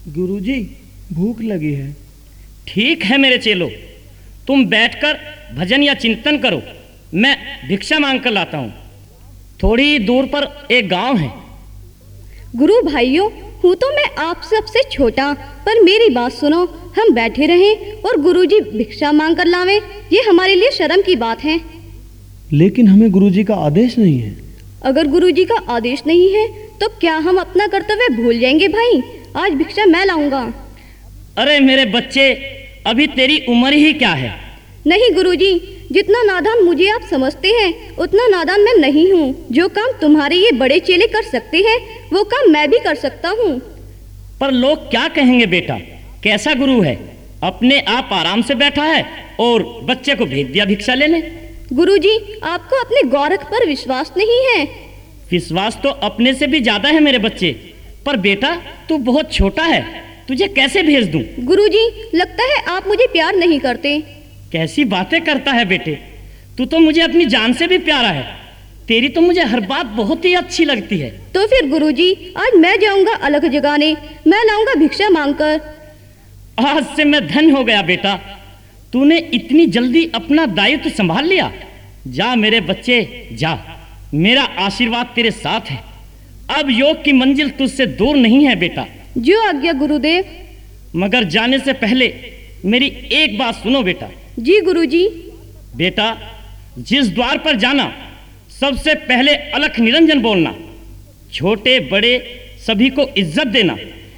गुरुजी, भूख लगी है। ठीक है मेरे चेलो, तुम बैठकर भजन या चिंतन करो, मैं भिक्षा मांग कर लाता हूँ। थोड़ी दूर पर एक गांव है। गुरु भाइयों, हूँ तो मैं आप सबसे छोटा, पर मेरी बात सुनो। हम बैठे रहें और गुरुजी भिक्षा मांग कर लावें, ये हमारे लिए शर्म की बात है। लेकिन हमें गुरुजी का आदेश नहीं है। अगर गुरुजी का आदेश नहीं है तो क्या हम अपना कर्तव्य भूल जाएंगे भाई? आज भिक्षा मैं लाऊंगा। अरे मेरे बच्चे, अभी तेरी उम्र ही क्या है? नहीं गुरुजी, जितना नादान मुझे आप समझते हैं उतना नादान मैं नहीं हूँ। जो काम तुम्हारे ये बड़े चेले कर सकते हैं वो काम मैं भी कर सकता हूँ। पर लोग क्या कहेंगे बेटा, कैसा गुरु है, अपने आप आराम से बैठा है और बच्चे को भेज दिया भिक्षा लेने। गुरुजी, आपको अपने गौरख पर विश्वास नहीं है? विश्वास तो अपने से भी ज्यादा है मेरे बच्चे, पर बेटा तू बहुत छोटा है, तुझे कैसे भेज दूं? गुरुजी, लगता है आप मुझे प्यार नहीं करते। कैसी बातें करता है बेटे, तू तो मुझे अपनी जान से भी प्यारा है। तेरी तो मुझे हर बात बहुत ही अच्छी लगती है। तो फिर गुरुजी, आज मैं जाऊंगा अलग जगाने, मैं लाऊंगा भिक्षा मांगकर। आज से मैं धन्य हो गया बेटा, तूने इतनी जल्दी अपना दायित्व संभाल लिया। जा मेरे बच्चे जा, मेरा आशीर्वाद तेरे साथ है। अब योग की मंजिल तुझसे दूर नहीं है बेटा। जो आज्ञा गुरुदेव। मगर जाने से पहले मेरी एक बात सुनो बेटा। जी गुरुजी। बेटा, जिस द्वार पर जाना सबसे पहले अलख निरंजन बोलना, छोटे बड़े सभी को इज्जत देना,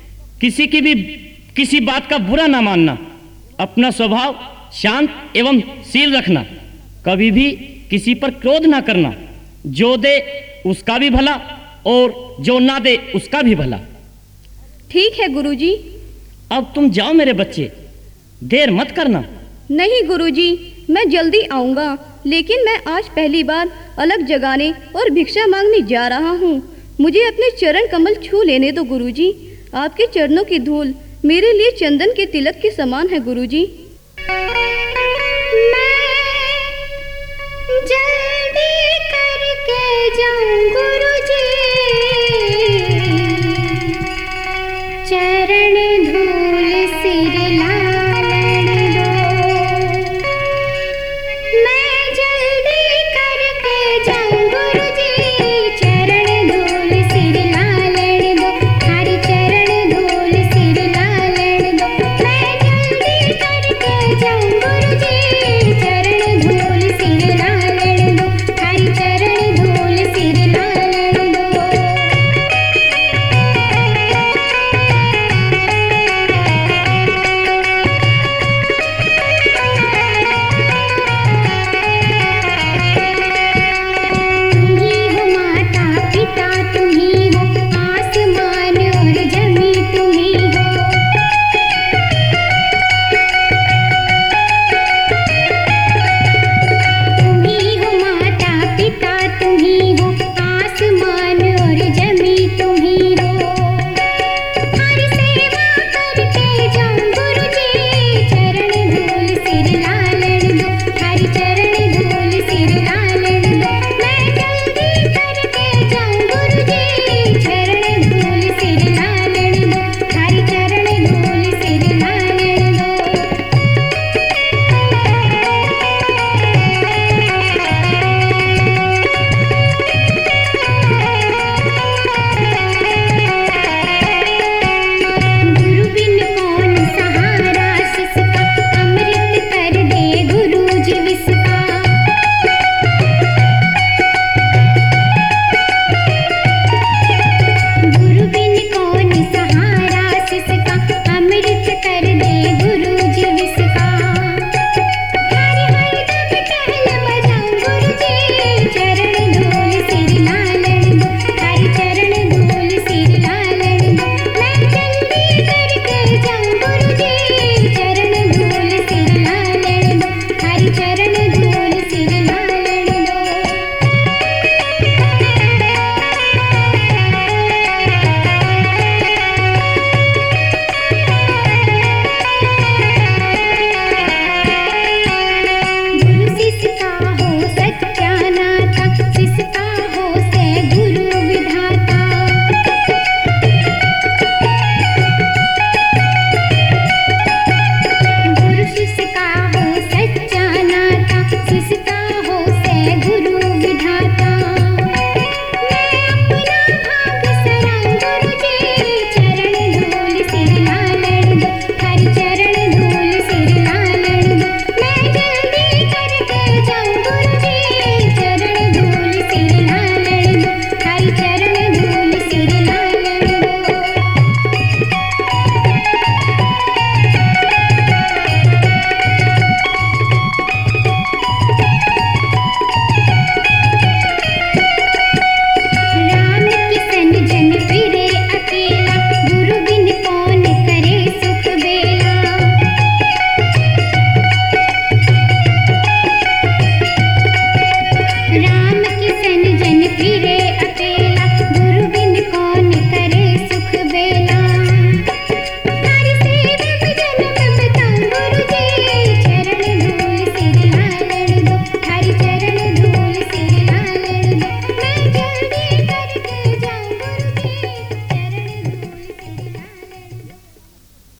किसी बात का बुरा ना मानना, अपना स्वभाव शांत एवं शील रखना, कभी भी किसी पर क्रोध ना करना, जो दे उसका भी भला और जो ना दे उसका भी भला। ठीक है गुरुजी। अब तुम जाओ मेरे बच्चे, देर मत करना। नहीं गुरुजी, मैं जल्दी आऊंगा, लेकिन मैं आज पहली बार अलग जगाने और भिक्षा मांगने जा रहा हूँ। मुझे अपने चरण कमल छू लेने दो गुरुजी। आपके चरणों की धूल मेरे लिए चंदन के तिलक के समान है गुरुजी। मैं जल्दी करके जाऊं गुरुजी, चरण धूल सिर ला